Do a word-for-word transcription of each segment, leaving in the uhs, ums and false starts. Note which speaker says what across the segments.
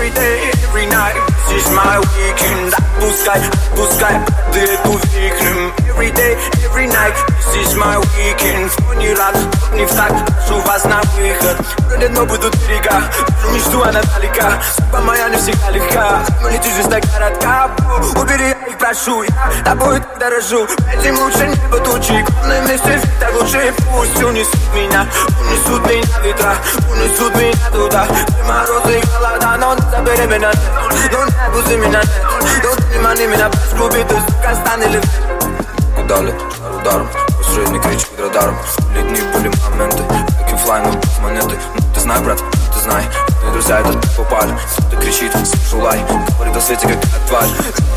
Speaker 1: Every day, every night, this is my weekend. Отпускай, отпускай, ты эту викрим. Every day, every night, this is my weekend. Кто не рад, тот не в такт, прошу вас на выход. Вроде дно будут берега, вижу мечту, она далека. Судьба моя не всегда легка, но летишь жизнь так коротка. Убери, я их прошу, я тобой так дорожу. Этим лучше небо тучи, главное вместе жить так лучше. Пусть унесут меня, унесут меня ветра, унесут меня туда. Где морозы и холода, но не забери меня, но не отпусти меня. Don't внимание меня поскубит, ты, сука, станет. Куда лет, ударом, пусть не кричит радаром. Летние были моменты, как и флай, но без монеты. Ну ты знай, брат, ты знай, твои друзья это попали. Кто-то кричит, слышу лай, говорит о свете, как от тварь.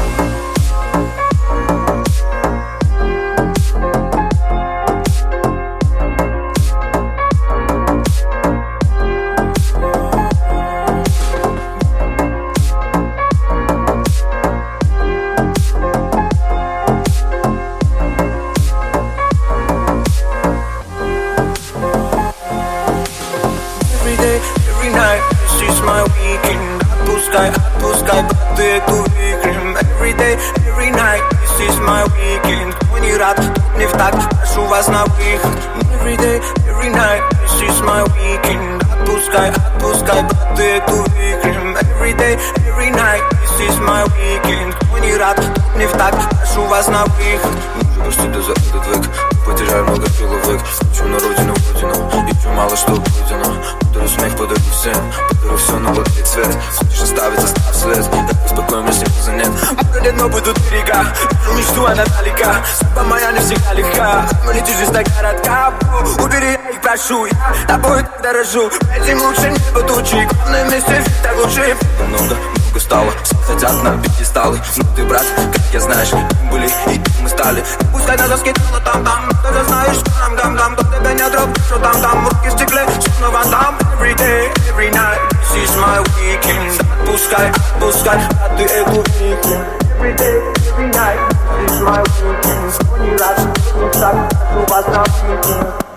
Speaker 1: Every night, this is my weekend. Отпускай, отпускай, ты эту викрим. Every day, every night, this is my weekend. Кто не рад, тот не в такт, прошу вас на выход. Every day, every night, this is my weekend. Отпускай, отпускай, ты эту викрим. Every day, every night, this is my weekend. Кто не рад, тот не в такт, прошу вас на выход. Ну что ты за этот век, потеряю много головок. Хочу на родину, родину, еще мало что пройдено. Подарю смех, подарю всем, подарю все, но вот и цвет. Хочешь оставить, оставь след, так беспокоим, если поза нет. Вроде дно будут берега, вижу мечту, она далека. Судьба моя не всегда легка, но летишь жизнь так коротка. Убери, я их прошу, я тобой так дорожу. Этим лучше небо тучи, главное вместе жить так лучше. Много, много стало, все хотят на пьедесталы. Но ты, брат, как я знаешь, кем были и кем мы стали. Пускай на доске тело там-там, ты же знаешь, что нам гам-гам. Кто тебя не дроб, что там-там, руки в стекле, что снова там. Every day, every night, this is my weekend. Отпускай, отпускай, а ты эту викрим. Every day, every night, this is my weekend. Кто не рад, кто не так, у вас на weekend.